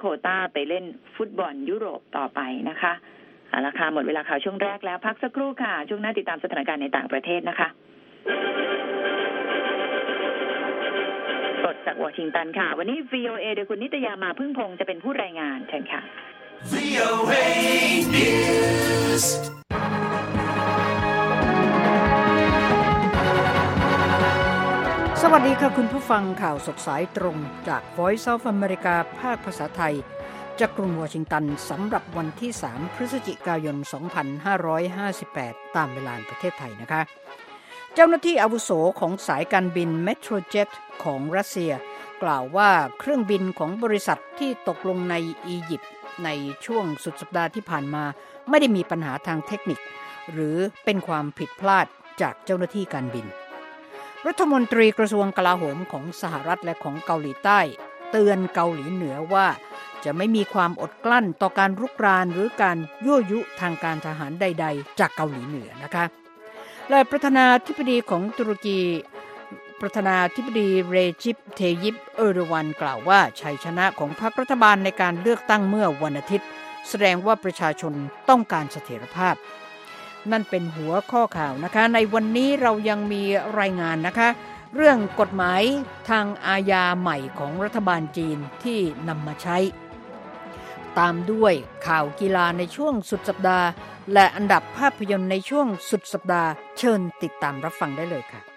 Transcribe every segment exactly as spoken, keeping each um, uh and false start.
ควต้าไปเล่นฟุตบอลยุโรปต่อไปนะคะเอาละค่ะหมดเวลาข่าวช่วงแรกแล้วพักสักครู่ค่ะช่วงหน้าติดตามสถานการณ์ในต่างประเทศนะคะสดจากวอชิงตันค่ะวันนี้ วี โอ เอ โดยคุณนิตยามาพึ่งพงษ์จะเป็นผู้รายงานเชิญค่ะ วี โอ เอ News สวัสดีค่ะคุณผู้ฟังข่าวสดสายตรงจาก Voice of America ภาคภาษาไทยจากกรุงวอชิงตันสำหรับวันที่สามพฤศจิกายนสองพันห้าร้อยห้าสิบแปดตามเวลาประเทศไทยนะคะเจ้าหน้าที่อาวุโสของสายการบิน Metrojet ของรัสเซียกล่าวว่าเครื่องบินของบริษัทที่ตกลงในอียิปต์ในช่วงสุดสัปดาห์ที่ผ่านมาไม่ได้มีปัญหาทางเทคนิคหรือเป็นความผิดพลาดจากเจ้าหน้าที่การบินรัฐมนตรีกระทรวงกลาโหมของสหรัฐและของเกาหลีใต้เตือนเกาหลีเหนือว่าจะไม่มีความอดกลั้นต่อการรุกรานหรือการยั่วยุทางการทหารใดๆจากเกาหลีเหนือนะคะและประธานาธิบดีของตุรกีประธานาธิบดีเรจิปเทยิปเออร์โดวันกล่าวว่าชัยชนะของพรรครัฐบาลในการเลือกตั้งเมื่อวันอาทิตย์แสดงว่าประชาชนต้องการเสถียรภาพนั่นเป็นหัวข้อข่าวนะคะในวันนี้เรายังมีรายงานนะคะเรื่องกฎหมายทางอาญาใหม่ของรัฐบาลจีนที่นำมาใช้ตามด้วยข่าวกีฬาในช่วงสุดสัปดาห์และอันดับภาพยนตร์ในช่วงสุดสัปดาห์เชิญติดตามรับฟังได้เลยค่ะ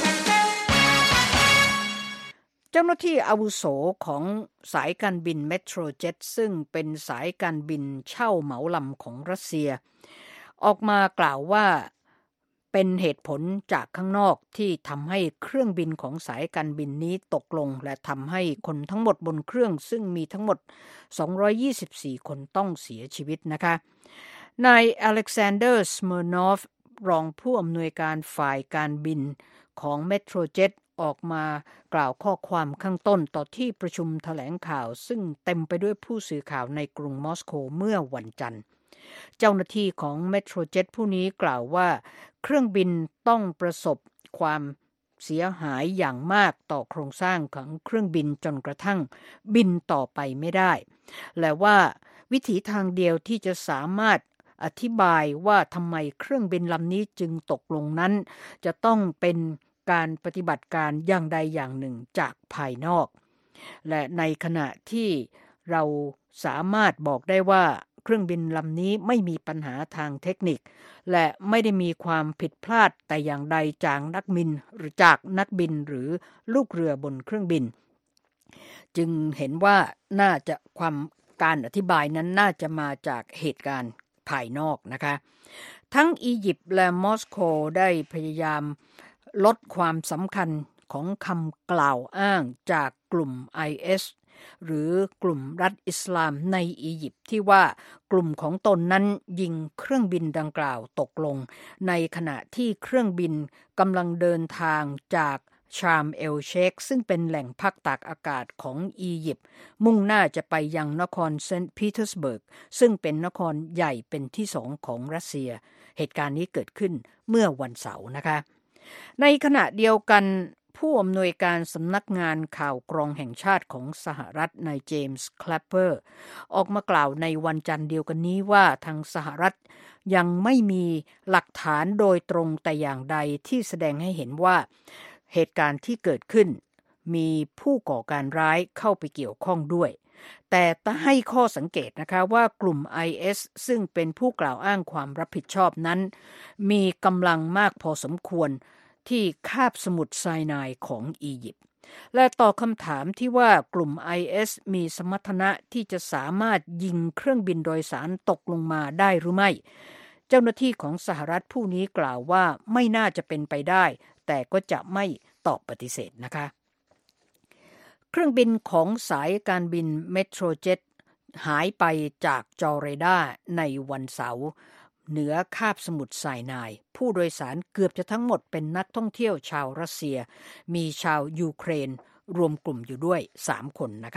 เจ้าหน้าที่อาวุโสของสายการบิน Metrojet ซึ่งเป็นสายการบินเช่าเหมาลำของรัสเซียออกมากล่าวว่าเป็นเหตุผลจากข้างนอกที่ทำให้เครื่องบินของสายการบินนี้ตกลงและทำให้คนทั้งหมดบนเครื่องซึ่งมีทั้งหมดสองร้อยยี่สิบสี่คนต้องเสียชีวิตนะคะนายอเล็กซานเดอร์สเมอร์นอฟรองผู้อำนวยการฝ่ายการบินของ Metrojet ออกมากล่าวข้อความข้างต้นต่อที่ประชุมแถลงข่าวซึ่งเต็มไปด้วยผู้สื่อข่าวในกรุงมอสโกเมื่อวันจันทร์เจ้าหน้าที่ของ Metrojet ผู้นี้กล่าวว่าเครื่องบินต้องประสบความเสียหายอย่างมากต่อโครงสร้างของเครื่องบินจนกระทั่งบินต่อไปไม่ได้และว่าวิถีทางเดียวที่จะสามารถอธิบายว่าทำไมเครื่องบินลำนี้จึงตกลงนั้นจะต้องเป็นการปฏิบัติการอย่างใดอย่างหนึ่งจากภายนอกและในขณะที่เราสามารถบอกได้ว่าเครื่องบินลำนี้ไม่มีปัญหาทางเทคนิคและไม่ได้มีความผิดพลาดแต่อย่างใดจากนักบินหรือจากนักบินหรือลูกเรือบนเครื่องบินจึงเห็นว่าน่าจะความการอธิบายนั้นน่าจะมาจากเหตุการณ์ภายนอกนะคะทั้งอียิปต์และมอสโกได้พยายามลดความสำคัญของคำกล่าวอ้างจากกลุ่ม ไอ เอสหรือกลุ่มรัฐอิสลามในอียิปต์ที่ว่ากลุ่มของตนนั้นยิงเครื่องบินดังกล่าวตกลงในขณะที่เครื่องบินกำลังเดินทางจากชาร์มเอลเชคซึ่งเป็นแหล่งพักตากอากาศของอียิปต์มุ่งหน้าจะไปยังนครเซนต์ปีเตอร์สเบิร์กซึ่งเป็นนครใหญ่เป็นที่สองของรัสเซียเหตุการณ์นี้เกิดขึ้นเมื่อวันเสาร์นะคะในขณะเดียวกันผู้อำนวยการสำนักงานข่าวกรองแห่งชาติของสหรัฐนายเจมส์คลปเปอร์ออกมากล่าวในวันจันทร์เดียวกันนี้ว่าทางสหรัฐยังไม่มีหลักฐานโดยตรงแต่อย่างใดที่แสดงให้เห็นว่าเหตุการณ์ที่เกิดขึ้นมีผู้ก่อการร้ายเข้าไปเกี่ยวข้องด้วยแต่ให้ข้อสังเกตนะคะว่ากลุ่ม ไอ เอส ซึ่งเป็นผู้กล่าวอ้างความรับผิดชอบนั้นมีกำลังมากพอสมควรที่คาบสมุทรไซนายของอียิปต์และตอบคำถามที่ว่ากลุ่ม ไอ เอส มีสมรรถนะที่จะสามารถยิงเครื่องบินโดยสารตกลงมาได้หรือไม่เจ้าหน้าที่ของสหรัฐผู้นี้กล่าวว่าไม่น่าจะเป็นไปได้แต่ก็จะไม่ตอบปฏิเสธนะคะเครื่องบินของสายการบิน Metrojet หายไปจากจอร์เรดาในวันเสาร์เหนือคาบสมุทรไซนายผู้โดยสารเกือบจะทั้งหมดเป็นนักท่องเที่ยวชาวรัสเซียมีชาวยูเครนรวมกลุ่มอยู่ด้วยสามคนนะคะ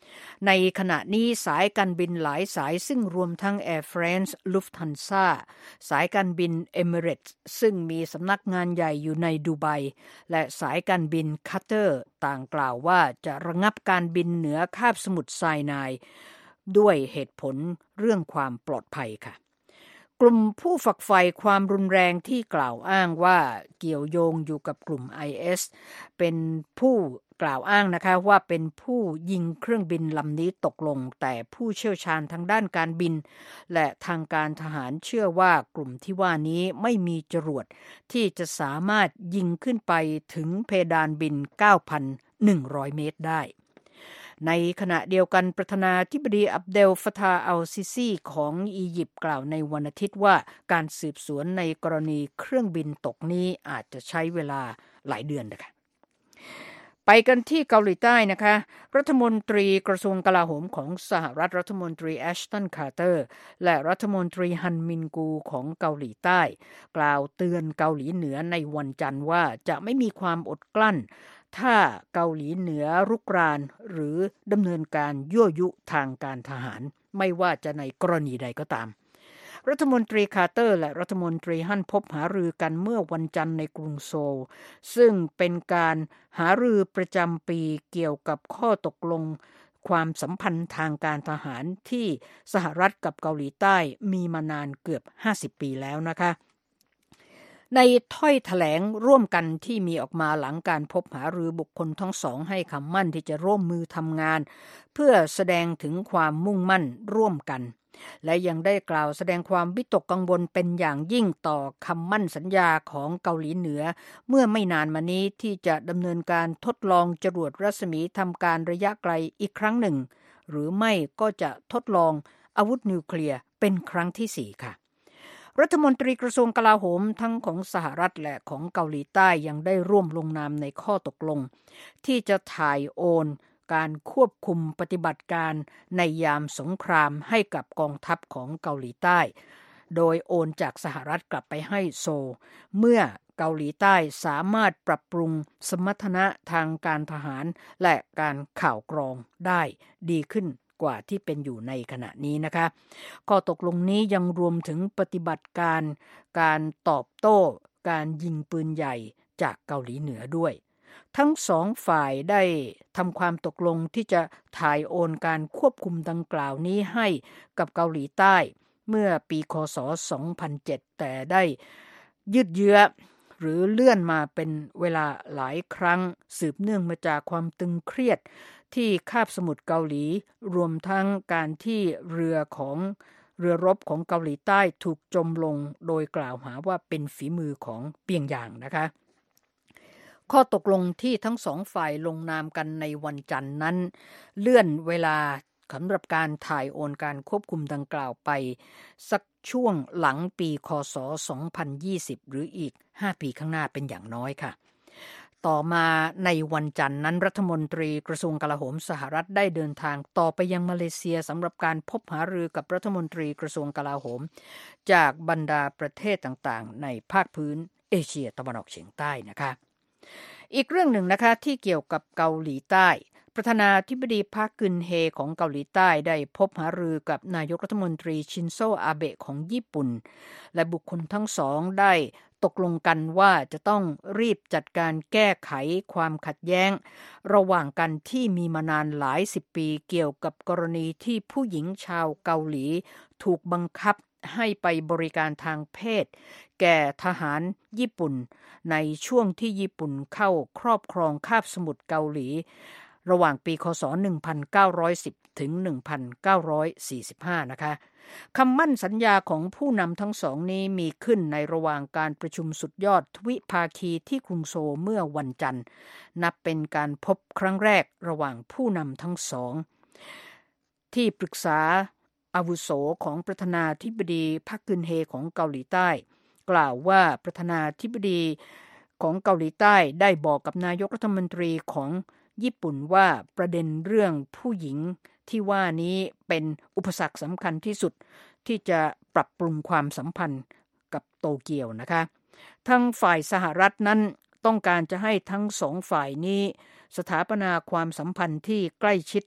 ในขณะนี้สายการบินหลายสายซึ่งรวมทั้ง Air France Lufthansa สายการบิน Emirates ซึ่งมีสำนักงานใหญ่อยู่ในดูไบและสายการบิน Qatar ต่างกล่าวว่าจะระงับการบินเหนือคาบสมุทรไซนายด้วยเหตุผลเรื่องความปลอดภัยค่ะกลุ่มผู้ฝักใฝ่ความรุนแรงที่กล่าวอ้างว่าเกี่ยวโยงอยู่กับกลุ่ม ไอ เอส เป็นผู้กล่าวอ้างนะคะว่าเป็นผู้ยิงเครื่องบินลำนี้ตกลงแต่ผู้เชี่ยวชาญทางด้านการบินและทางการทหารเชื่อว่ากลุ่มที่ว่านี้ไม่มีจรวดที่จะสามารถยิงขึ้นไปถึงเพดานบิน เก้าพันหนึ่งร้อย เมตรได้ในขณะเดียวกันประธานาธิบดีอับเดล ฟะทาห์ อัล ซิซีของอียิปต์กล่าวในวันอาทิตย์ว่าการสืบสวนในกรณีเครื่องบินตกนี้อาจจะใช้เวลาหลายเดือนนะคะไปกันที่เกาหลีใต้นะคะรัฐมนตรีกระทรวงกลาโหมของสหรัฐรัฐมนตรีแอชตันคาร์เตอร์และรัฐมนตรีฮันมินกูของเกาหลีใต้กล่าวเตือนเกาหลีเหนือในวันจันทร์ว่าจะไม่มีความอดกลั้นถ้าเกาหลีเหนือรุกรานหรือดำเนินการยั่วยุทางการทหารไม่ว่าจะในกรณีใดก็ตามรัฐมนตรีคาร์เตอร์และรัฐมนตรีฮั่นพบหารือกันเมื่อวันจันทร์ในกรุงโซลซึ่งเป็นการหารือประจำปีเกี่ยวกับข้อตกลงความสัมพันธ์ทางการทหารที่สหรัฐกับเกาหลีใต้มีมานานเกือบห้าสิบปีแล้วนะคะในถ้อยแถลงร่วมกันที่มีออกมาหลังการพบหารือบุคคลทั้งสองให้คำมั่นที่จะร่วมมือทำงานเพื่อแสดงถึงความมุ่งมั่นร่วมกันและยังได้กล่าวแสดงความวิตกกังวลเป็นอย่างยิ่งต่อคำมั่นสัญญาของเกาหลีเหนือเมื่อไม่นานมานี้ที่จะดำเนินการทดลองจรวดรัศมีทำการระยะไกลอีกครั้งหนึ่งหรือไม่ก็จะทดลองอาวุธนิวเคลียร์เป็นครั้งที่สี่ค่ะรัฐมนตรีกระทรวงกลาโหมทั้งของสหรัฐและของเกาหลีใต้ยังได้ร่วมลงนามในข้อตกลงที่จะถ่ายโอนการควบคุมปฏิบัติการในยามสงครามให้กับกองทัพของเกาหลีใต้โดยโอนจากสหรัฐกลับไปให้โซลเมื่อเกาหลีใต้สามารถปรับปรุงสมรรถนะทางการทหารและการข่าวกรองได้ดีขึ้นกว่าที่เป็นอยู่ในขณะนี้นะคะข้อตกลงนี้ยังรวมถึงปฏิบัติการการตอบโต้การยิงปืนใหญ่จากเกาหลีเหนือด้วยทั้งสองฝ่ายได้ทำความตกลงที่จะถ่ายโอนการควบคุมดังกล่าวนี้ให้กับเกาหลีใต้เมื่อปีค.ศ. สองพันเจ็ดแต่ได้ยืดเยื้อหรือเลื่อนมาเป็นเวลาหลายครั้งสืบเนื่องมาจากความตึงเครียดที่คาบสมุทรเกาหลีรวมทั้งการที่เรือของเรือรบของเกาหลีใต้ถูกจมลงโดยกล่าวหาว่าเป็นฝีมือของเปียงยางนะคะข้อตกลงที่ทั้งสองฝ่ายลงนามกันในวันจันทร์นั้นเลื่อนเวลาสำหรับการถ่ายโอนการควบคุมดังกล่าวไปสักช่วงหลังปีค.ศ. สองพันยี่สิบหรืออีกห้าปีข้างหน้าเป็นอย่างน้อยค่ะต่อมาในวันจันทร์นั้นรัฐมนตรีกระทรวงกลาโหมสหรัฐได้เดินทางต่อไปยังมาเลเซียสำหรับการพบหารือกับรัฐมนตรีกระทรวงกลาโหมจากบรรดาประเทศต่างๆในภาคพื้นเอเชียตะวันออกเฉียงใต้นะคะอีกเรื่องหนึ่งนะคะที่เกี่ยวกับเกาหลีใต้ประธานาธิบดีพาร์คกึนเฮของเกาหลีใต้ได้พบหารือกับนายกรัฐมนตรีชินโซอาเบะของญี่ปุ่นและบุคคลทั้งสองได้ตกลงกันว่าจะต้องรีบจัดการแก้ไขความขัดแย้งระหว่างกันที่มีมานานหลายสิบปีเกี่ยวกับกรณีที่ผู้หญิงชาวเกาหลีถูกบังคับให้ไปบริการทางเพศแก่ทหารญี่ปุ่นในช่วงที่ญี่ปุ่นเข้าครอบครองคาบสมุทรเกาหลีระหว่างปีค.ศ. หนึ่งพันเก้าร้อยสิบถึงหนึ่งพันเก้าร้อยสี่สิบห้านะคะคำมั่นสัญญาของผู้นำทั้งสองนี้มีขึ้นในระหว่างการประชุมสุดยอดทวิภาคีที่กรุงโซลเมื่อวันจันทร์นับเป็นการพบครั้งแรกระหว่างผู้นำทั้งสองที่ปรึกษาอาวุโสของประธานาธิบดีพาร์คกึนเฮของเกาหลีใต้กล่าวว่าประธานาธิบดีของเกาหลีใต้ได้บอกกับนายกรัฐมนตรีของญี่ปุ่นว่าประเด็นเรื่องผู้หญิงที่ว่านี้เป็นอุปสรรคสำคัญที่สุดที่จะปรับปรุงความสัมพันธ์กับโตเกียวนะคะทั้งฝ่ายสหรัฐนั้นต้องการจะให้ทั้งสองฝ่ายนี้สถาปนาความสัมพันธ์ที่ใกล้ชิด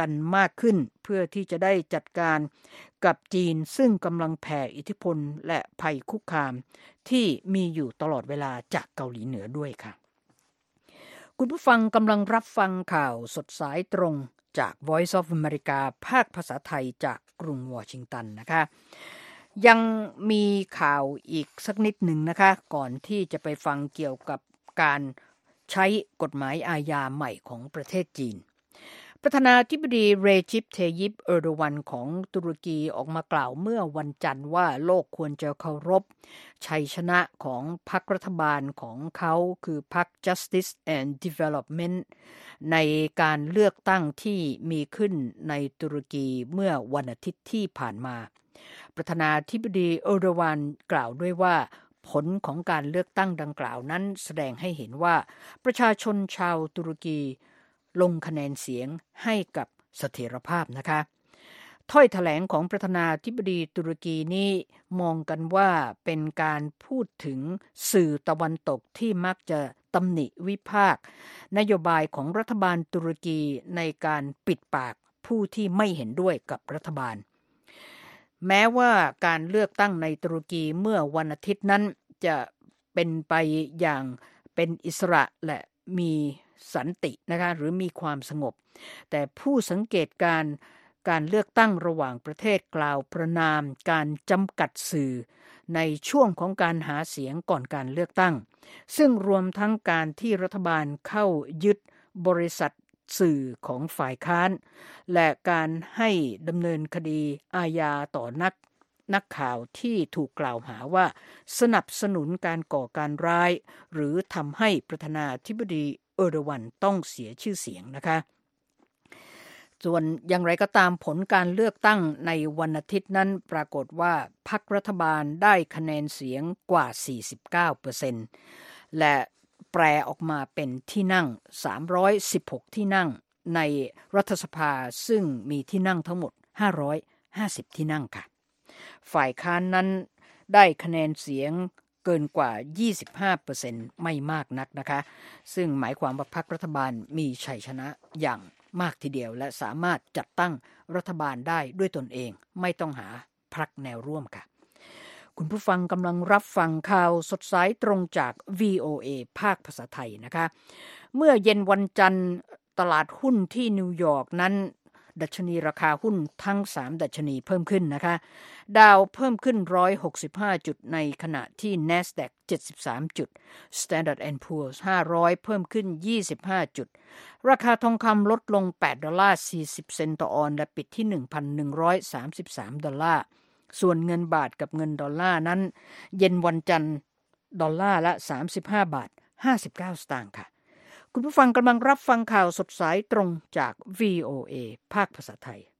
กันมากขึ้นเพื่อที่จะได้จัดการกับจีนซึ่งกำลังแผ่อิทธิพลและภัยคุกคามที่มีอยู่ตลอดเวลาจากเกาหลีเหนือด้วยค่ะคุณผู้ฟังกำลังรับฟังข่าวสดสายตรงจาก Voice of America ภาคภาษาไทยจากกรุงวอชิงตันนะคะยังมีข่าวอีกสักนิดหนึ่งนะคะก่อนที่จะไปฟังเกี่ยวกับการใช้กฎหมายอาญาใหม่ของประเทศจีนประธานาธิบดีเรจิป เทยิป เออร์โดวันของตุรกีออกมากล่าวเมื่อวันจันทร์ว่าโลกควรจะเคารพชัยชนะของพรรครัฐบาลของเขาคือพรรค Justice and Development ในการเลือกตั้งที่มีขึ้นในตุรกีเมื่อวันอาทิตย์ที่ผ่านมาประธานาธิบดีเออร์โดวันกล่าวด้วยว่าผลของการเลือกตั้งดังกล่าวนั้นแสดงให้เห็นว่าประชาชนชาวตุรกีลงคะแนนเสียงให้กับเสถียรภาพนะคะถ้อยแถลงของประธานาธิบดีตุรกีนี้มองกันว่าเป็นการพูดถึงสื่อตะวันตกที่มักจะตำหนิวิพากษ์นโยบายของรัฐบาลตุรกีในการปิดปากผู้ที่ไม่เห็นด้วยกับรัฐบาลแม้ว่าการเลือกตั้งในตุรกีเมื่อวันอาทิตย์นั้นจะเป็นไปอย่างเป็นอิสระและมีสันตินะคะหรือมีความสงบแต่ผู้สังเกตการการเลือกตั้งระหว่างประเทศกล่าวประณามการจำกัดสื่อในช่วงของการหาเสียงก่อนการเลือกตั้งซึ่งรวมทั้งการที่รัฐบาลเข้ายึดบริษัทสื่อของฝ่ายค้านและการให้ดำเนินคดีอาญาต่อนักนักข่าวที่ถูกกล่าวหาว่าสนับสนุนการก่อการร้ายหรือทำให้ประธานาธิบดีเออร์โดวันต้องเสียชื่อเสียงนะคะส่วนอย่างไรก็ตามผลการเลือกตั้งในวันอาทิตย์นั้นปรากฏว่าพรรครัฐบาลได้คะแนนเสียงกว่า สี่สิบเก้าเปอร์เซ็นต์ และแปลออกมาเป็นที่นั่งสามร้อยสิบหกที่นั่งในรัฐสภาซึ่งมีที่นั่งทั้งหมดห้าร้อยห้าสิบที่นั่งค่ะฝ่ายค้านนั้นได้คะแนนเสียงเกินกว่า ยี่สิบห้าเปอร์เซ็นต์ ไม่มากนักนะคะซึ่งหมายความว่าพรรครัฐบาลมีชัยชนะอย่างมากทีเดียวและสามารถจัดตั้งรัฐบาลได้ด้วยตนเองไม่ต้องหาพรรคแนวร่วมค่ะคุณผู้ฟังกำลังรับฟังข่าวสดสายตรงจาก วี โอ เอ ภาคภาษาไทยนะคะเมื่อเย็นวันจันทร์ตลาดหุ้นที่นิวยอร์กนั้นดัชนีราคาหุ้นทั้งสามดัชนีเพิ่มขึ้นนะคะดาวเพิ่มขึ้นหนึ่งร้อยหกสิบห้าจุดในขณะที่ NASDAQ เจ็ดสิบสามจุด Standard แอนด์ Poor's ห้าร้อยเพิ่มขึ้นยี่สิบห้าจุดราคาทองคำลดลงแปดดอลลาร์สี่สิบเซนต์ต่อออนซ์และปิดที่ หนึ่งพันหนึ่งร้อยสามสิบสาม ดอลลาร์ส่วนเงินบาทกับเงินดอลลาร์นั้นเย็นวันจันทร์ดอลลาร์ละสามสิบห้าบาทห้าสิบเก้าสตางค์ค่ะคุณผู้ฟังกำลังรับฟังข่าวสดสายตรงจาก วี โอ เอ ภาคภาษาไทย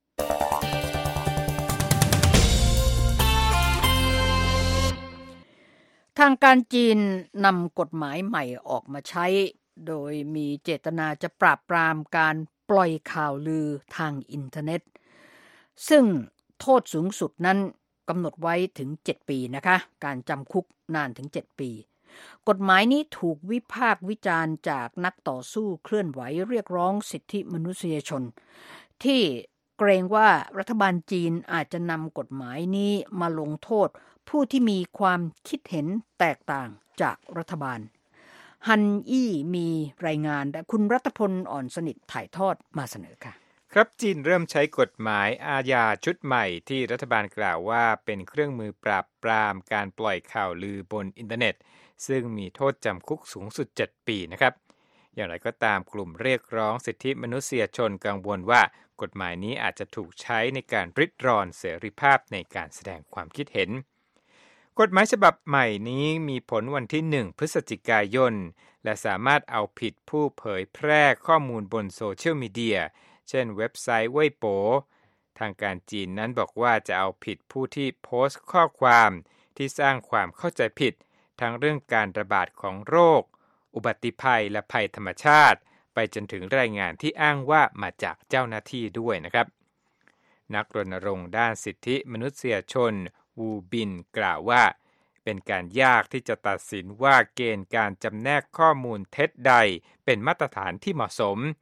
ทางการจีนนำกฎหมายใหม่ออกมาใช้โดยมีเจตนาจะปราบปรามการปล่อยข่าวลือทางอินเทอร์เน็ตซึ่งโทษสูงสุดนั้นกำหนดไว้ถึงเจ็ดปีนะคะการจำคุกนานถึงเจ็ดปีกฎหมายนี้ถูกวิพากษ์วิจารณ์จากนักต่อสู้เคลื่อนไหวเรียกร้องสิทธิมนุษยชนที่เกรงว่ารัฐบาลจีนอาจจะนำกฎหมายนี้มาลงโทษผู้ที่มีความคิดเห็นแตกต่างจากรัฐบาลฮันอี้มีรายงานและคุณรัตพลอ่อนสนิทถ่ายทอดมาเสนอค่ะครับจีนเริ่มใช้กฎหมายอาญาชุดใหม่ที่รัฐบาลกล่าวว่าเป็นเครื่องมือปราบปรามการปล่อยข่าวลือบนอินเทอร์เน็ตซึ่งมีโทษจำคุกสูงสุดเจ็ดปีนะครับอย่างไรก็ตามกลุ่มเรียกร้องสิทธิมนุษยชนกังวลว่ากฎหมายนี้อาจจะถูกใช้ในการริดรอนเสรีภาพในการแสดงความคิดเห็นกฎหมายฉบับใหม่นี้มีผลวันที่หนึ่งพฤศจิกายนและสามารถเอาผิดผู้เผยแพร่ข้อมูลบนโซเชียลมีเดียเช่นเว็บไซต์เว่ยโป๋ทางการจีนนั้นบอกว่าจะเอาผิดผู้ที่โพสต์ข้อความที่สร้างความเข้าใจผิดทั้งเรื่องการระบาดของโรคอุบัติภัยและภัยธรรมชาติไปจนถึงรายงานที่อ้างว่ามาจากเจ้าหน้าที่ด้วยนะครับนักรณรงค์ด้านสิทธิมนุษยชนวูบินกล่าวว่าเป็นการยากที่จะตัดสินว่าเกณฑ์การจำแนกข้อมูลเท็จใดเป็นมาตรฐานที่เหมาะสม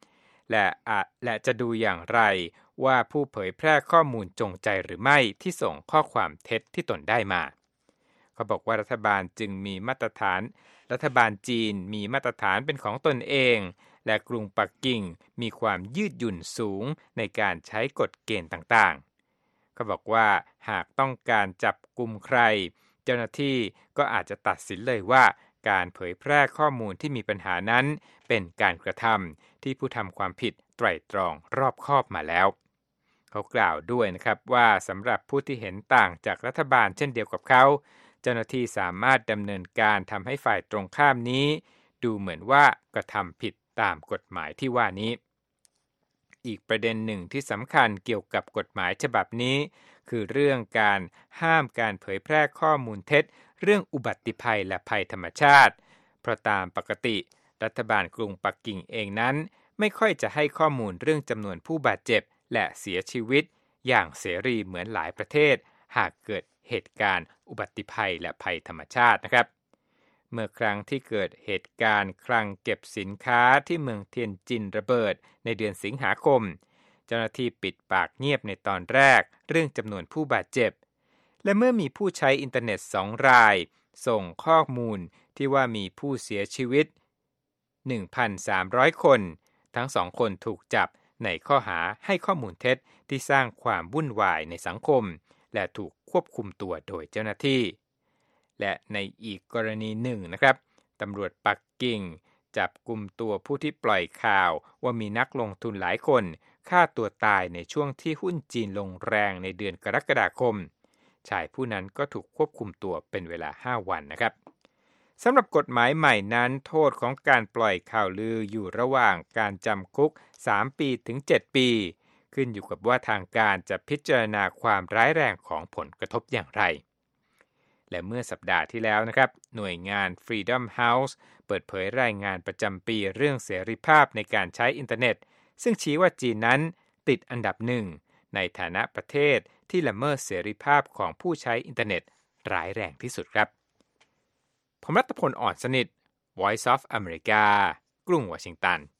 และอะและจะดูอย่างไรว่าผู้เผยแพร่ข้อมูลจงใจหรือไม่ที่ส่งข้อความเท็จที่ตนได้มาเขาบอกว่ารัฐบาลจึงมีมาตรฐานรัฐบาลจีนมีมาตรฐานเป็นของตนเองและกรุงปักกิ่งมีความยืดหยุ่นสูงในการใช้กฎเกณฑ์ต่างๆเขาบอกว่าหากต้องการจับกุมใครเจ้าหน้าที่ก็อาจจะตัดสินเลยว่าการเผยแพร่ข้อมูลที่มีปัญหานั้นเป็นการกระทำที่ผู้ทำความผิดไตร่ตรองรอบคอบมาแล้วเขากล่าวด้วยนะครับว่าสำหรับผู้ที่เห็นต่างจากรัฐบาลเช่นเดียวกับเขาเจ้าหน้าที่สามารถดำเนินการทำให้ฝ่ายตรงข้ามนี้ดูเหมือนว่ากระทำผิดตามกฎหมายที่ว่านี้อีกประเด็นหนึ่งที่สำคัญเกี่ยวกับกฎหมายฉบับนี้คือเรื่องการห้ามการเผยแพร่ข้อมูลเท็จเรื่องอุบัติภัยและภัยธรรมชาติเพราะตามปกติรัฐบาลกรุงปักกิ่งเองนั้นไม่ค่อยจะให้ข้อมูลเรื่องจำนวนผู้บาดเจ็บและเสียชีวิตอย่างเสรีเหมือนหลายประเทศหากเกิดเหตุการณ์อุบัติภัยและภัยธรรมชาตินะครับเมื่อครั้งที่เกิดเหตุการณ์คลังเก็บสินค้าที่เมืองเทียนจินระเบิดในเดือนสิงหาคมเจ้าหน้าที่ปิดปากเงียบในตอนแรกเรื่องจำนวนผู้บาดเจ็บและเมื่อมีผู้ใช้อินเทอร์เน็ตสองรายส่งข้อมูลที่ว่ามีผู้เสียชีวิต หนึ่งพันสามร้อย คนทั้งสองคนถูกจับในข้อหาให้ข้อมูลเท็จที่สร้างความวุ่นวายในสังคมและถูกควบคุมตัวโดยเจ้าหน้าที่และในอีกกรณีหนึ่งนะครับตำรวจปักกิ่งจับกุมตัวผู้ที่ปล่อยข่าวว่ามีนักลงทุนหลายคนฆ่าตัวตายในช่วงที่หุ้นจีนลงแรงในเดือนกรกฎาคมชายผู้นั้นก็ถูกควบคุมตัวเป็นเวลาห้าวันนะครับสำหรับกฎหมายใหม่นั้นโทษของการปล่อยข่าวลืออยู่ระหว่างการจำคุกสามปีถึงเจ็ดปีขึ้นอยู่กับว่าทางการจะพิจารณาความร้ายแรงของผลกระทบอย่างไรและเมื่อสัปดาห์ที่แล้วนะครับหน่วยงาน Freedom House เปิดเผยรายงานประจำปีเรื่องเสรีภาพในการใช้อินเทอร์เน็ตซึ่งชี้ว่าจีนนั้นติดอันดับหนึ่งในฐานะประเทศที่ละเมิดเสรีภาพของผู้ใช้อินเทอร์เน็ตร้ายแรงที่สุดครับผมรัตพล อ่อนสนิท Voice of America กรุงวอชิงตัน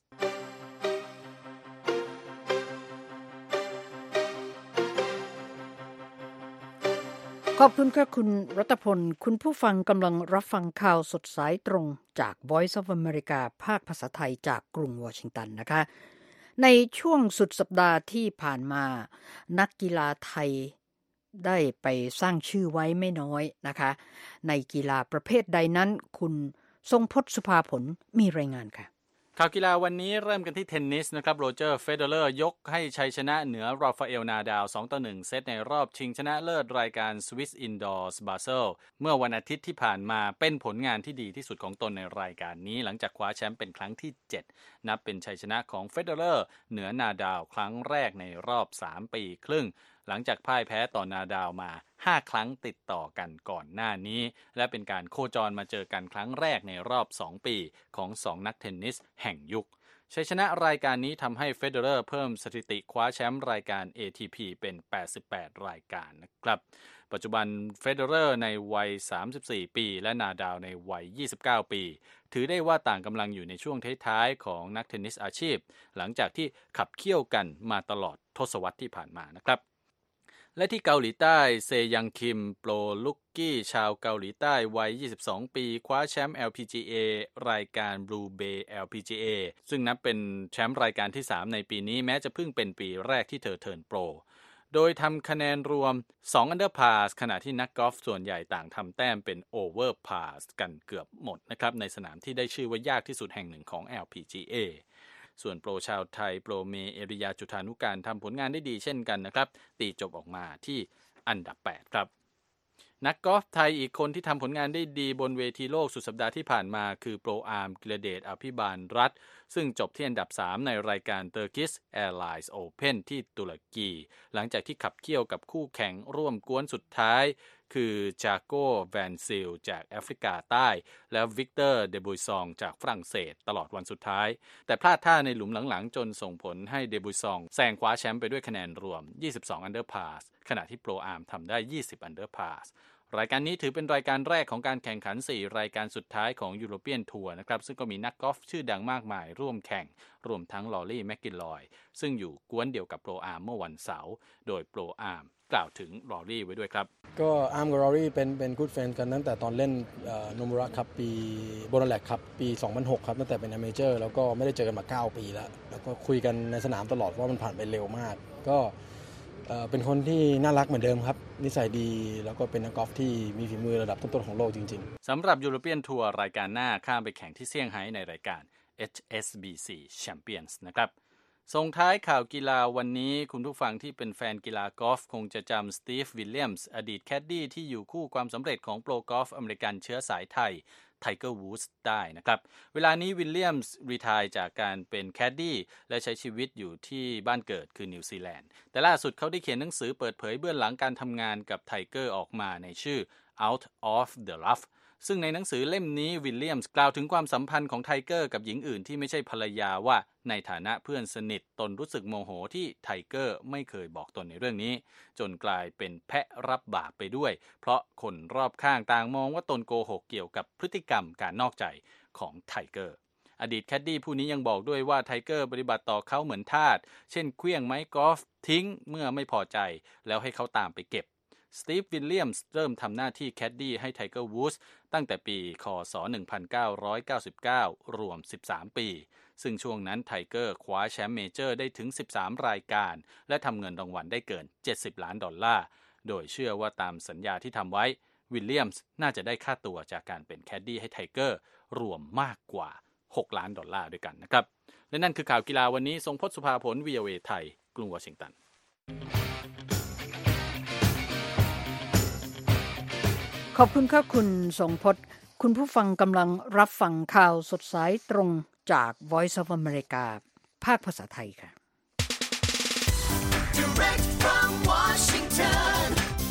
ขอบคุณค่ะคุณรัตพลคุณผู้ฟังกำลังรับฟังข่าวสดสายตรงจาก Voice of America ภาคภาษาไทยจากกรุงวอชิงตันนะคะในช่วงสุดสัปดาห์ที่ผ่านมานักกีฬาไทยได้ไปสร้างชื่อไว้ไม่น้อยนะคะในกีฬาประเภทใดนั้นคุณทรงพจน์สุภาผลมีรายงานค่ะข่าวกีฬาวันนี้เริ่มกันที่เทนนิสนะครับโรเจอร์เฟเดอเลอร์ยกให้ชัยชนะเหนือราฟาเอลนาดาล สองต่อหนึ่ง เซตในรอบชิงชนะเลิศรายการ Swiss Indoors Basel เมื่อวันอาทิตย์ที่ผ่านมาเป็นผลงานที่ดีที่สุดของตนในรายการนี้หลังจากคว้าแชมป์เป็นครั้งที่เจ็ดนับเป็นชัยชนะของเฟเดอเลอร์เหนือนาดาลครั้งแรกในรอบสามปีครึ่งหลังจากพ่ายแพ้ต่อนาดาลมาห้าครั้งติดต่อกันก่อนหน้านี้และเป็นการโคจรมาเจอกันครั้งแรกในรอบสองปีของสองนักเทนนิสแห่งยุคชัยชนะรายการนี้ทำให้เฟเดอเรอร์เพิ่มสถิติคว้าแชมป์รายการ เอ ที พี เป็นแปดสิบแปดรายการนะครับปัจจุบันเฟเดอเรอร์ในวัยสามสิบสี่ปีและนาดาลในวัยยี่สิบเก้าปีถือได้ว่าต่างกำลังอยู่ในช่วงท้ายๆของนักเทนนิสอาชีพหลังจากที่ขับเคี่ยวกันมาตลอดทศวรรษที่ผ่านมานะครับและที่เกาหลีใต้เซยังคิมโปรลุกกี้ชาวเกาหลีใต้วัยยี่สิบสองปีคว้าแชมป์ แอล พี จี เอ รายการ Blue Bay แอล พี จี เอ ซึ่งนับเป็นแชมป์รายการที่สามในปีนี้แม้จะเพิ่งเป็นปีแรกที่เธอเทิร์นโปรโดยทำคะแนนรวมสอง Under Par ขณะที่นักกอล์ฟส่วนใหญ่ต่างทำแต้มเป็น Over Par กันเกือบหมดนะครับในสนามที่ได้ชื่อว่ายากที่สุดแห่งหนึ่งของ แอล พี จี เอส่วนโปรชาวไทยโปรเมเอริยาจุฑานุการทำผลงานได้ดีเช่นกันนะครับตีจบออกมาที่อันดับแปดครับนักกอล์ฟไทยอีกคนที่ทำผลงานได้ดีบนเวทีโลกสุดสัปดาห์ที่ผ่านมาคือโปรอาร์มกิรเดชอภิบาลรัฐซึ่งจบที่อันดับสามในรายการ Turkish Airlines Open ที่ตุรกีหลังจากที่ขับเคี่ยวกับคู่แข่งร่วมกวนสุดท้ายคือจาโก้แวนซิลจากแอฟริกาใต้และวิกเตอร์เดบุยซองจากฝรั่งเศสตลอดวันสุดท้ายแต่พลาดท่าในหลุมหลังๆจนส่งผลให้เดบุยซองแซงคว้าแชมป์ไปด้วยคะแนนรวมยี่สิบสอง Under Par ขณะที่โปรอาร์มทำได้ยี่สิบ Under Par รายการนี้ถือเป็นรายการแรกของการแข่งขันสี่รายการสุดท้ายของยูโรเปียนทัวร์นะครับซึ่งก็มีนักกอล์ฟชื่อดังมากมายร่วมแข่งรวมทั้งลอรี่แมคกินลอยซึ่งอยู่กวนเดียวกับโปรอาร์มเมื่อวันเสาร์โดยโปรอาร์มกล่าวถึงลอรี่ไว้ด้วยครับก็อาร์มกับลอรี่เป็นเป็นกู๊ดเฟรนด์กันตั้งแต่ตอนเล่นโนมูระครับปีโบนัลแลกครับปีสองพันหกครับตั้งแต่เป็นเมเจอร์แล้วก็ไม่ได้เจอกันมาเก้าปีแล้วแล้วก็คุยกันในสนามตลอดว่ามันผ่านไปเร็วมากก็เป็นคนที่น่ารักเหมือนเดิมครับนิสัยดีแล้วก็เป็นนักกอล์ฟที่มีฝีมือระดับต้นๆของโลกจริงๆสำหรับยูโรเปียนทัวร์รายการหน้าข้ามไปแข่งที่เซี่ยงไฮ้ในรายการ เอช เอส บี ซี Champions นะครับส่งท้ายข่าวกีฬาวันนี้คุณผู้ฟังที่เป็นแฟนกีฬากอล์ฟคงจะจำสตีฟวิลเลียมส์อดีตแคดดี้ที่อยู่คู่ความสำเร็จของโปรกอล์ฟอเมริกันเชื้อสายไทยไทเกอร์วูดส์ได้นะครับเวลานี้วิลเลียมส์รีไทร์จากการเป็นแคดดี้และใช้ชีวิตอยู่ที่บ้านเกิดคือนิวซีแลนด์แต่ล่าสุดเขาได้เขียนหนังสือเปิดเผยเบื้องหลังการทำงานกับไทเกอร์ออกมาในชื่อ Out of the Rough ซึ่งในหนังสือเล่มนี้วิลเลียมส์กล่าวถึงความสัมพันธ์ของไทเกอร์กับหญิงอื่นที่ไม่ใช่ภรรยาว่าในฐานะเพื่อนสนิทตนรู้สึกโมโหที่ไทเกอร์ไม่เคยบอกตนในเรื่องนี้จนกลายเป็นแพะรับบาปไปด้วยเพราะคนรอบข้างต่างมองว่าตนโกหกเกี่ยวกับพฤติกรรมการนอกใจของไทเกอร์อดีตแคดดี้ผู้นี้ยังบอกด้วยว่าไทเกอร์ปฏิบัติต่อเขาเหมือนทาสเช่นเคลื่องไม้กอล์ฟทิ้งเมื่อไม่พอใจแล้วให้เขาตามไปเก็บสตีฟวิลเลียมส์เริ่มทำหน้าที่แคดดี้ให้ไทเกอร์วูดส์ตั้งแต่ปีค.ศ. หนึ่งพันเก้าร้อยเก้าสิบเก้ารวมสิบสามปีซึ่งช่วงนั้นไทเกอร์คว้าแชมป์เมเจอร์ได้ถึงสิบสามรายการและทำเงินรางวัลได้เกินเจ็ดสิบล้านดอลลาร์โดยเชื่อว่าตามสัญญาที่ทำไว้วิลเลียมส์น่าจะได้ค่าตัวจากการเป็นแคดดี้ให้ไทเกอร์รวมมากกว่าหกล้านดอลลาร์ด้วยกันนะครับและนั่นคือข่าวกีฬาวันนี้ทรงพจน์สุภาผล วี โอ เอ ไทยกรุงวอชิงตันขอบคุณครับคุณทรงพจน์คุณผู้ฟังกำลังรับฟังข่าวสดสายตรงจาก Voice of America ภาคภาษาไทยค่ะ Direct from Washington,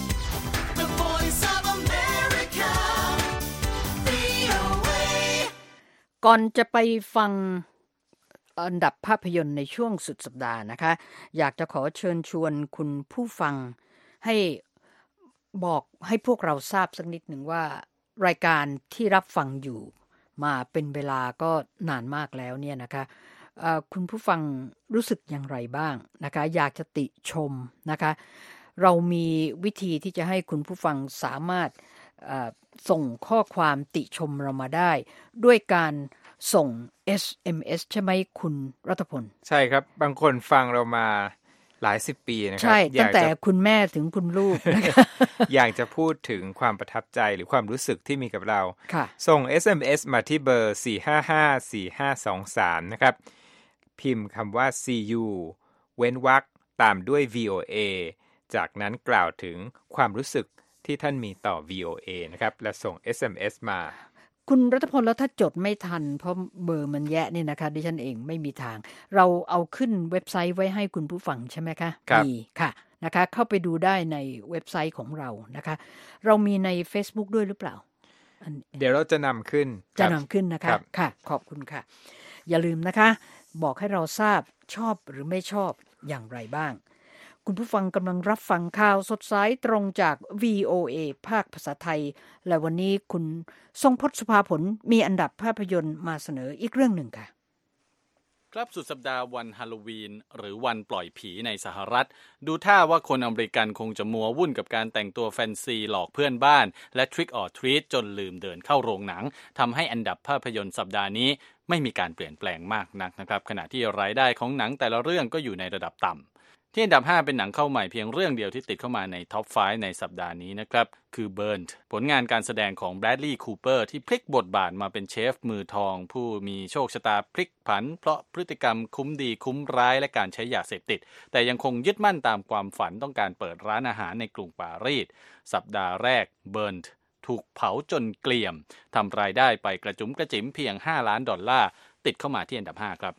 the Voice of America, วี โอ เอ ก่อนจะไปฟังอันดับภาพยนตร์ในช่วงสุดสัปดาห์นะคะอยากจะขอเชิญชวนคุณผู้ฟังให้บอกให้พวกเราทราบสักนิดหนึ่งว่ารายการที่รับฟังอยู่มาเป็นเวลาก็นานมากแล้วเนี่ยนะคะคุณผู้ฟังรู้สึกอย่างไรบ้างนะคะอยากจะติชมนะคะเรามีวิธีที่จะให้คุณผู้ฟังสามารถส่งข้อความติชมเรามาได้ด้วยการส่ง เอส เอ็ม เอส ใช่ไหมคุณรัตพลใช่ครับบางคนฟังเรามาหลายสิบปีนะครับใช่ตั้งแต่คุณแม่ถึงคุณลูกนะคะอยากจะพูดถึงความประทับใจหรือความรู้สึกที่มีกับเราส่ง เอส เอ็ม เอส มาที่เบอร์สี่ ห้า ห้า สี่ ห้า สอง สามนะครับพิมพ์คำว่า ซี ยู เว้นวรรคตามด้วย วี โอ เอ จากนั้นกล่าวถึงความรู้สึกที่ท่านมีต่อ วี โอ เอ นะครับและส่ง เอส เอ็ม เอส มาคุณรัตพลแล้วถ้าจดไม่ทันเพราะเบอร์มันแยะนี่นะคะดิฉันเองไม่มีทางเราเอาขึ้นเว็บไซต์ไว้ให้คุณผู้ฟังใช่ไหมคะมีค่ะนะคะเข้าไปดูได้ในเว็บไซต์ของเรานะคะเรามีใน Facebook ด้วยหรือเปล่าเดี๋ยวเราจะนำขึ้นจะนำขึ้นนะคะค่ะขอบคุณค่ะอย่าลืมนะคะบอกให้เราทราบชอบหรือไม่ชอบอย่างไรบ้างคุณผู้ฟังกำลังรับฟังข่าวสดสายตรงจาก วี โอ เอ ภาคภาษาไทยและวันนี้คุณทรงพจน์สุภาผลมีอันดับภาพยนตร์มาเสนออีกเรื่องหนึ่งค่ะครับสุดสัปดาห์วันฮาโลวีนหรือวันปล่อยผีในสหรัฐดูท่าว่าคนอเมริกันคงจะมัววุ่นกับการแต่งตัวแฟนซีหลอกเพื่อนบ้านและ Trick or Treat จนลืมเดินเข้าโรงหนังทำให้อันดับภาพยนตร์สัปดาห์นี้ไม่มีการเปลี่ยนแปลงมากนักนะครับขณะที่รายได้ของหนังแต่ละเรื่องก็อยู่ในระดับต่ำที่อันดับห้าเป็นหนังเข้าใหม่เพียงเรื่องเดียวที่ติดเข้ามาในท็อปไฟว์ในสัปดาห์นี้นะครับคือ Burnt ผลงานการแสดงของ Bradley Cooper ที่พลิกบทบาทมาเป็นเชฟมือทองผู้มีโชคชะตาพลิกผันเพราะพฤติกรรมคุ้มดีคุ้มร้ายและการใช้ยาเสพติดแต่ยังคงยึดมั่นตามความฝันต้องการเปิดร้านอาหารในกรุงปารีสสัปดาห์แรก Burnt ถูกเผาจนเกลี่ยมทำรายได้ไปกระจุ๋มกระจิ๋มเพียงห้าล้านดอลลาร์ติดเข้ามาที่อันดับห้าครับ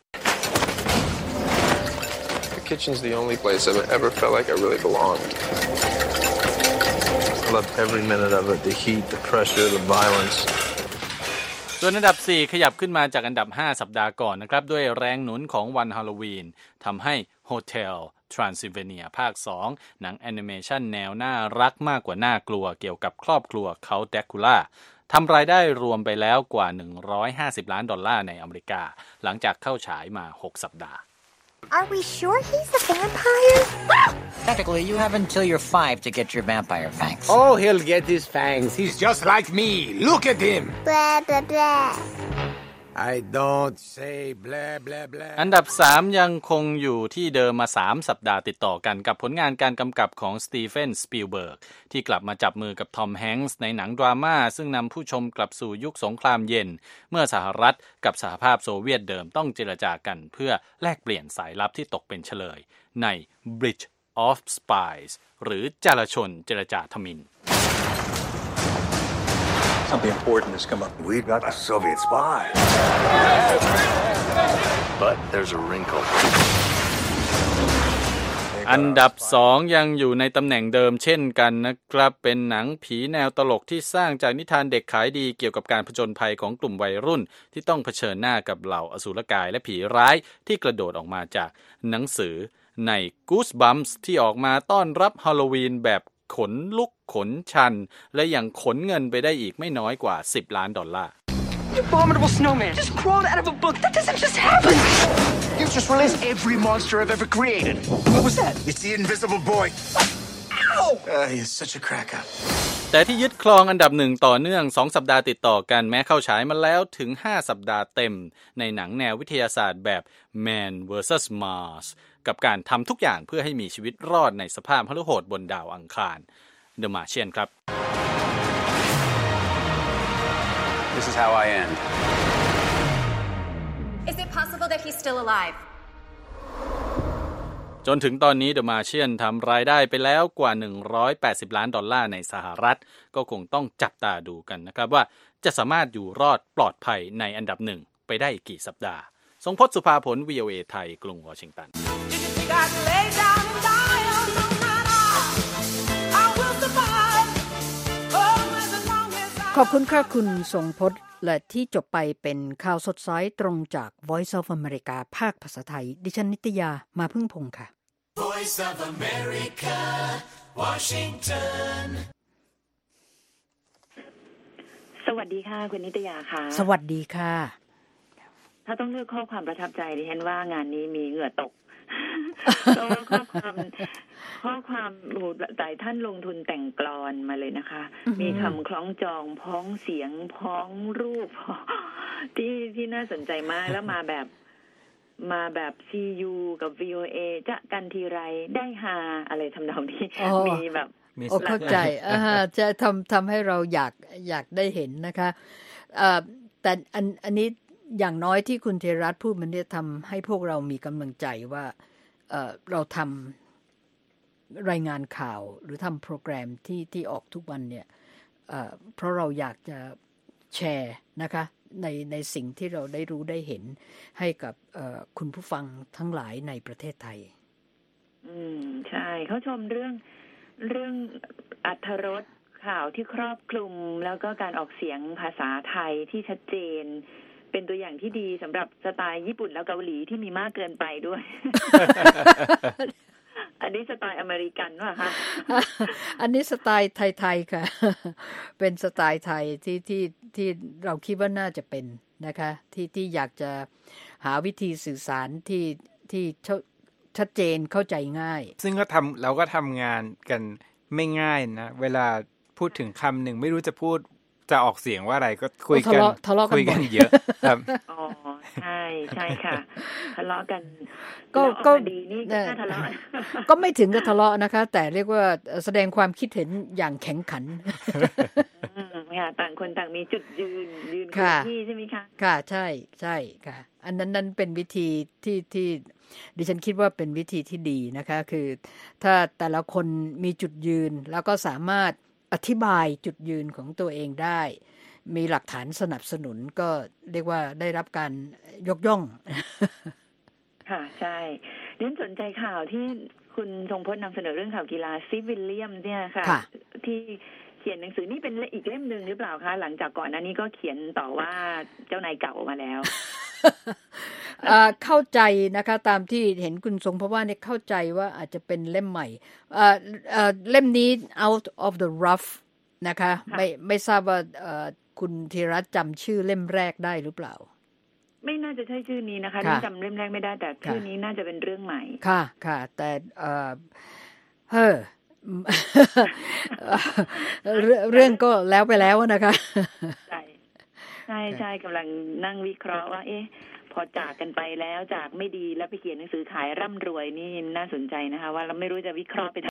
The kitchen's the only place I've ever felt like I really belonged. I loved every minute of it, the heat, the pressure, the violence. ส่วนอันดับสี่ขยับขึ้นมาจากอันดับห้าสัปดาห์ก่อนนะครับด้วยแรงหนุนของวันฮาโลวีนทำให้ Hotel Transylvania ภาคสองหนังแอนิเมชันแนวน่ารักมากกว่าน่ากลัวเกี่ยวกับครอบครัวเขาแดคูล่าทำรายได้รวมไปแล้วกว่าหนึ่งร้อยห้าสิบล้านดอลลาร์ในอเมริกาหลังจากเข้าฉายมาหกสัปดาห์ Are we sure he's a vampire? Technically, you have until you're five to get your vampire fangs. Oh, he'll get his fangs. He's just like me. Look at him. Blah, blah, blah. I don't say blah, blah, blah. อันดับสามยังคงอยู่ที่เดิมมาสามสัปดาห์ติดต่อกันกับผลงานการกำกับของสตีเฟน สปีลเบิร์กที่กลับมาจับมือกับทอมแฮงค์ในหนังดราม่าซึ่งนำผู้ชมกลับสู่ยุคสงครามเย็นเมื่อสหรัฐกับสหภาพโซเวียตเดิมต้องเจรจากันเพื่อแลกเปลี่ยนสายลับที่ตกเป็นเฉลยใน Bridge of Spies หรือจารชนเจรจาทมิฬ Something important has come up. We got a Soviet spy. But there's a wrinkle. อันดับสองยังอยู่ในตำแหน่งเดิมเช่นกันนะครับเป็นหนังผีแนวตลกที่สร้างจากนิทานเด็กขายดีเกี่ยวกับการผจญภัยของกลุ่มวัยรุ่นที่ต้องเผชิญหน้ากับเหล่าอสูรกายและผีร้ายที่กระโดดออกมาจากหนังสือใน Goosebumps ที่ออกมาต้อนรับฮาโลวีนแบบขนลุกขนชันและยังขนเงินไปได้อีกไม่น้อยกว่าสิบล้านดอลลาร์ You abominable snowman just crawled out of a book. That doesn't just happen. You've just released every monster I've ever created. What was that? It's the Invisible Boy. Ow! Uh, he's such a crack up. แต่ที่ยึดครองอันดับหนึ่งต่อเนื่องสองสัปดาห์ติดต่อกันแม้เข้าฉายมาแล้วถึงห้าสัปดาห์เต็มในหนังแนววิทยาศาสตร์แบบ Man เวอร์ซัส Mars กับการทำทุกอย่างเพื่อให้มีชีวิตรอดในสภาพหฤโหดบนดาวอังคาร The Martian ครับ This is how I end. Is it possible that he's still alive? จนถึงตอนนี้ The Martian ทำรายได้ไปแล้วกว่าหนึ่งร้อยแปดสิบล้านดอลลาร์ในสหรัฐก็คงต้องจับตาดูกันนะครับว่าจะสามารถอยู่รอดปลอดภัยในอันดับหนึ่งไปได้กี่สัปดาห์ทรงพจน์สุภาผล วี โอ เอ ไทยกรุงวอชิงตันขอบคุณค่ะคุณทรงพจน์และที่จบไปเป็นข่าวสดสายตรงจาก Voice of America ภาคภาษาไทยดิฉันนิตยามาพึ่งพงษ์ค่ะ Voice of America Washington สวัสดีค่ะคุณนิตยาค่ะสวัสดีค่ะถ้าต้องเลือกข้อความประทับใจดิฉันว่างานนี้มีเหงื่อตกข้อความข้อความหลายท่านลงทุนแต่งกลอนมาเลยนะคะ มีคำคล้องจองพ้องเสียงพ้องรูปที่ที่น่าสนใจมากแล้วมาแบบมาแบบ ซี ยู กับ วี โอ เอ จะกันทีไรได้ฮาอะไรทำนองนี้มีแบบโอ้เข้าใจอ่าจะทำทำให้เราอยากอยากได้เห็นนะคะเอ่อแต่อันอันนี้อย่างน้อยที่คุณเทรัตน์พูดมันเนี่ยทำให้พวกเรามีกำลังใจว่าเอ่อเราทำรายงานข่าวหรือทำโปรแกรมที่ที่ออกทุกวันเนี่ยเอ่อเพราะเราอยากจะแชร์นะคะในในสิ่งที่เราได้รู้ได้เห็นให้กับเอ่อคุณผู้ฟังทั้งหลายในประเทศไทยอืมใช่เขาชมเรื่องเรื่องอรรถรสข่าวที่ครอบคลุมแล้วก็การออกเสียงภาษาไทยที่ชัดเจนเป็นตัวอย่างที่ดีสำหรับสไตล์ญี่ปุ่นแล้วเกาหลีที่มีมากเกินไปด้วย อันนี้สไตล์อเมริกันว่ะคะอันนี้สไตล์ไทยๆค่ะเป็นสไตล์ไทยที่ที่ที่เราคิดว่าน่าจะเป็นนะคะที่ที่อยากจะหาวิธีสื่อสารที่ที่ชัดเจนเข้าใจง่ายซึ่งก็ทำเราก็ทำงานกันไม่ง่ายนะเวลาพูดถึงคำหนึ่งไม่รู้จะพูดจะออกเสียงว่าอะไรก็คุยกันคุยกันเยอะครับอ๋อใช่ใช่ค่ะทะเลาะกันก็ก็ดีนี่ก็ทะเลาะก็ไม่ถึงกับทะเลาะนะคะแต่เรียกว่าแสดงความคิดเห็นอย่างแข็งขันค่ะต่างคนต่างมีจุดยืนยืนที่ใช่ไหมคะค่ะใช่ใช่ค่ะอันนั้นนั้นเป็นวิธีที่ที่ดิฉันคิดว่าเป็นวิธีที่ดีนะคะคือถ้าแต่ละคนมีจุดยืนแล้วก็สามารถอธิบายจุดยืนของตัวเองได้มีหลักฐานสนับสนุนก็เรียกว่าได้รับการยกย่องค่ะใช่เรียนสนใจข่าวที่คุณทรงพจน์นำเสนอเรื่องข่าวกีฬาซิวิลเลียมเนี่ยค่ะที่เขียนหนังสือนี่เป็นอีกเล่มนึงหรือเปล่าคะหลังจากก่อนหน้านี้ก็เขียนต่อว่าเจ้านายเก่ามาแล้วเข้าใจนะคะตามที่เห็นคุณทรงเพราะว่าเนี่ยเข้าใจว่าอาจจะเป็นเล่มใหม่เล่มนี้ Out of the Rough นะคะไม่ไม่ทราบว่าคุณธีรัตน์จำชื่อเล่มแรกได้หรือเปล่าไม่น่าจะใช่ชื่อนี้นะคะนี่จำเล่มแรกไม่ได้แต่ชื่อนี้น่าจะเป็นเรื่องใหม่ค่ะค่ะแต่เอ่อเฮ้อเรื่องก็แล้วไปแล้วนะคะใช่ใช่ใช่กำลังนั่งวิเคราะห์ว่าเอ๊ะพอจากกันไปแล้วจากไม่ดีแล้วไปเขียนหนังสือขายร่ำรวยนี่น่าสนใจนะคะว่าเราไม่รู้จะวิเคราะห์ไป